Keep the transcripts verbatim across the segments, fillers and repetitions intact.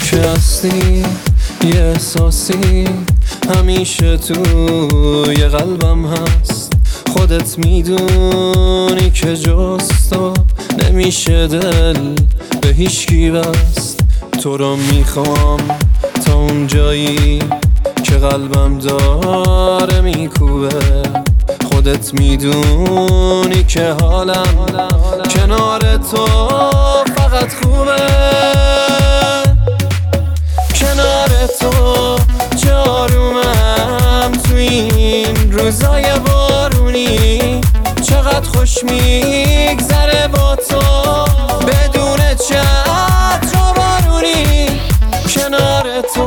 که هستی یه احساسی همیشه توی قلبم هست. خودت میدونی که جز تو نمیشه دل به هیچکی بست. تو رو میخوام تا اون جایی که قلبم داره میکوبه. خودت میدونی که حالم کنار تو فقط خوبه. کنار تو جارومم تو این روزای بارونی. چقدر خوش میگذره با تو بدون چتر و بارونی. کنار تو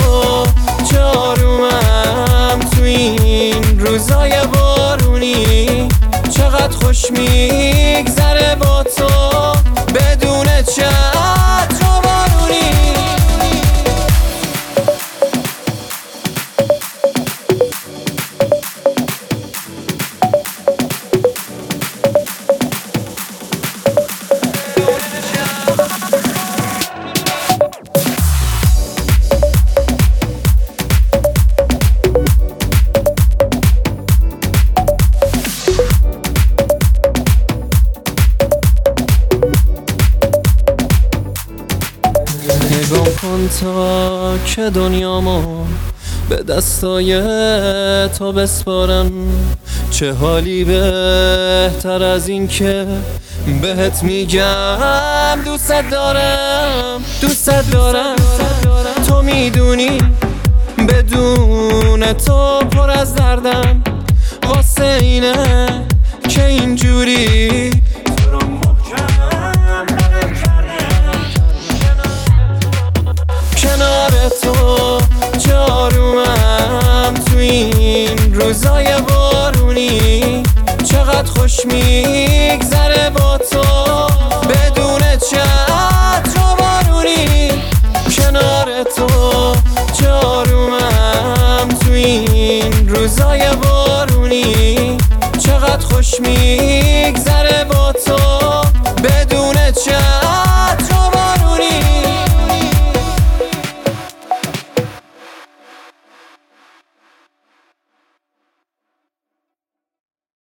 جارومم تو این روزای بارونی. چقدر خوش میگذره با تو بدون چتر و بارونی. نگاه کن تا که دنیامو به دستای تو بسپارم. چه حالی بهتر از این که بهت میگم دوست دارم دوست دارم. تو میدونی بدون تو پر از دردم. واسه اینه که اینجوری کنار تو جارومم تو این روزای بارونی. چقدر خوش میگذره با تو بدون چتر و بارونی. کنار تو جارومم تو این روزای بارونی. چقدر خوش میگذره